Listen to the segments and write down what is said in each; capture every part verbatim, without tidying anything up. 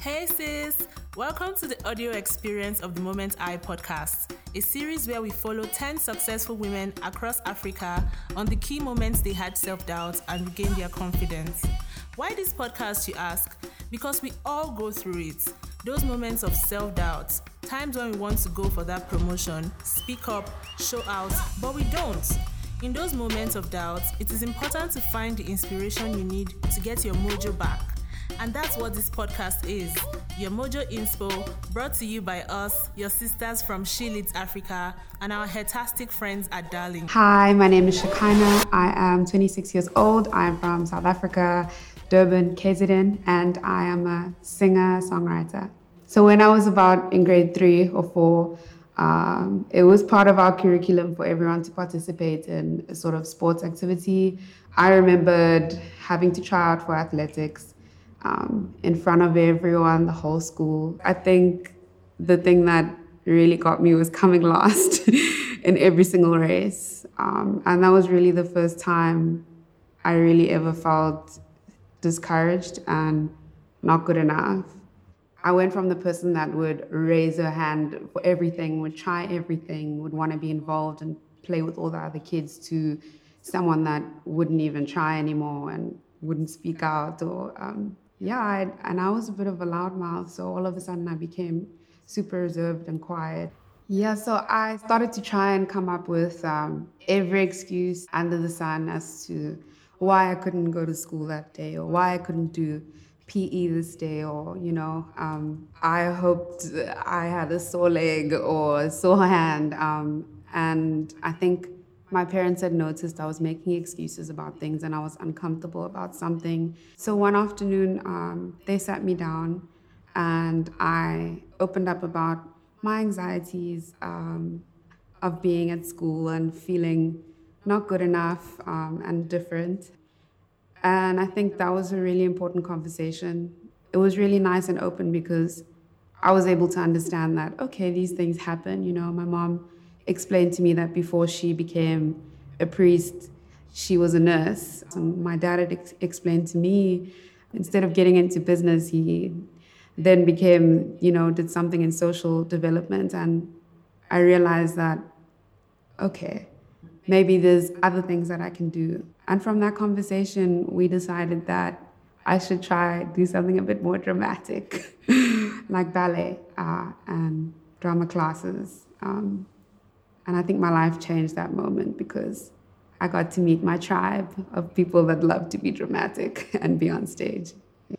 Hey sis, welcome to the audio experience of the Moment I podcast, a series where we follow ten successful women across Africa on the key moments they had self-doubt and regained their confidence. Why this podcast, you ask? Because we all go through it. Those moments of self-doubt, times when we want to go for that promotion, speak up, show out, but we don't. In those moments of doubt, it is important to find the inspiration you need to get your mojo back. And that's what this podcast is, your Mojo Inspo, brought to you by us, your sisters from She Leads Africa, and our hetastic friends at Darling. Hi, my name is Shekinah. I am twenty-six years old. I'm from South Africa, Durban, K Z N, and I am a singer-songwriter. So when I was about in grade three or four, um, it was part of our curriculum for everyone to participate in a sort of sports activity. I remembered having to try out for athletics. Um, in front of everyone, the whole school. I think the thing that really got me was coming last in every single race. Um, and that was really the first time I really ever felt discouraged and not good enough. I went from the person that would raise her hand for everything, would try everything, would want to be involved and play with all the other kids, to someone that wouldn't even try anymore and wouldn't speak out or... Um, Yeah, I, and I was a bit of a loudmouth, so all of a sudden I became super reserved and quiet. Yeah, so I started to try and come up with um, every excuse under the sun as to why I couldn't go to school that day, or why I couldn't do P E this day, or, you know, um, I hoped I had a sore leg or a sore hand. Um, and I think my parents had noticed I was making excuses about things and I was uncomfortable about something. So one afternoon, um, they sat me down and I opened up about my anxieties um, of being at school and feeling not good enough um, and different. And I think that was a really important conversation. It was really nice and open because I was able to understand that, okay, these things happen. You know, my mom explained to me that before she became a priest, she was a nurse. And my dad had ex- explained to me, instead of getting into business, he then became, you know, did something in social development. And I realized that, okay, maybe there's other things that I can do. And from that conversation, we decided that I should try do something a bit more dramatic, like ballet uh, and drama classes. Um, And I think my life changed that moment because I got to meet my tribe of people that love to be dramatic and be on stage.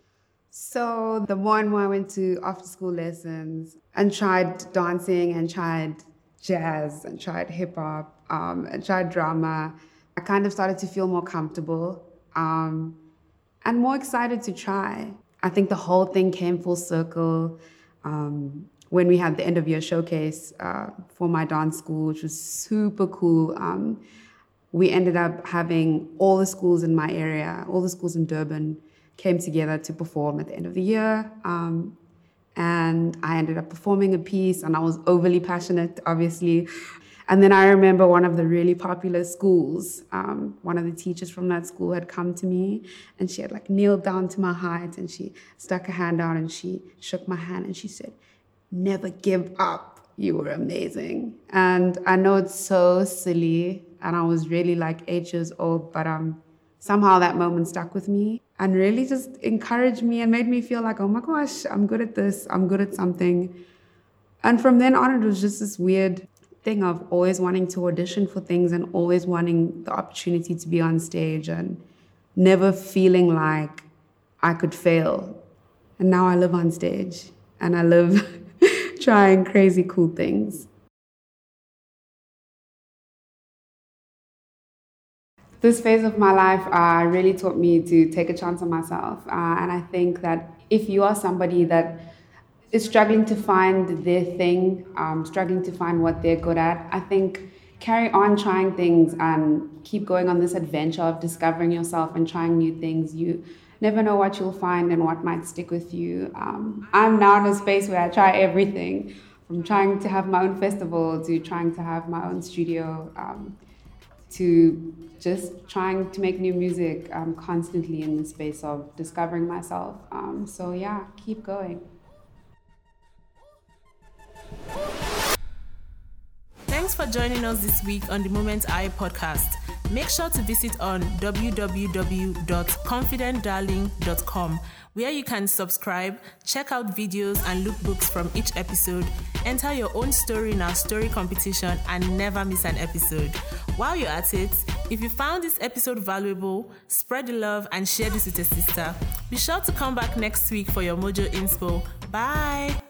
So the one where I went to after-school lessons and tried dancing and tried jazz and tried hip-hop um, and tried drama, I kind of started to feel more comfortable um, and more excited to try. I think the whole thing came full circle. Um, when we had the end of year showcase uh, for my dance school, which was super cool. Um, we ended up having all the schools in my area, all the schools in Durban came together to perform at the end of the year. Um, and I ended up performing a piece and I was overly passionate, obviously. And then I remember one of the really popular schools, um, one of the teachers from that school had come to me and she had like kneeled down to my height and she stuck her hand out and she shook my hand and she said, "Never give up. You were amazing." And I know it's so silly, and I was really like eight years old, but um, somehow that moment stuck with me and really just encouraged me and made me feel like, oh my gosh, I'm good at this. I'm good at something. And from then on, it was just this weird thing of always wanting to audition for things and always wanting the opportunity to be on stage and never feeling like I could fail. And now I live on stage and I live trying crazy cool things. This phase of my life uh, really taught me to take a chance on myself. Uh, and I think that if you are somebody that is struggling to find their thing, um, struggling to find what they're good at, I think carry on trying things and keep going on this adventure of discovering yourself and trying new things. You never know what you'll find and what might stick with you. Um, I'm now in a space where I try everything, from trying to have my own festival to trying to have my own studio, um, to just trying to make new music. I'm constantly in the space of discovering myself. Um, so yeah, keep going. Thanks for joining us this week on the Moment I podcast. Make sure to visit on w w w dot confident darling dot com, where you can subscribe, check out videos and lookbooks from each episode, enter your own story in our story competition, and never miss an episode. While you're at it, if you found this episode valuable, spread the love and share this with a sister. Be sure to come back next week for your Mojo Inspo. Bye!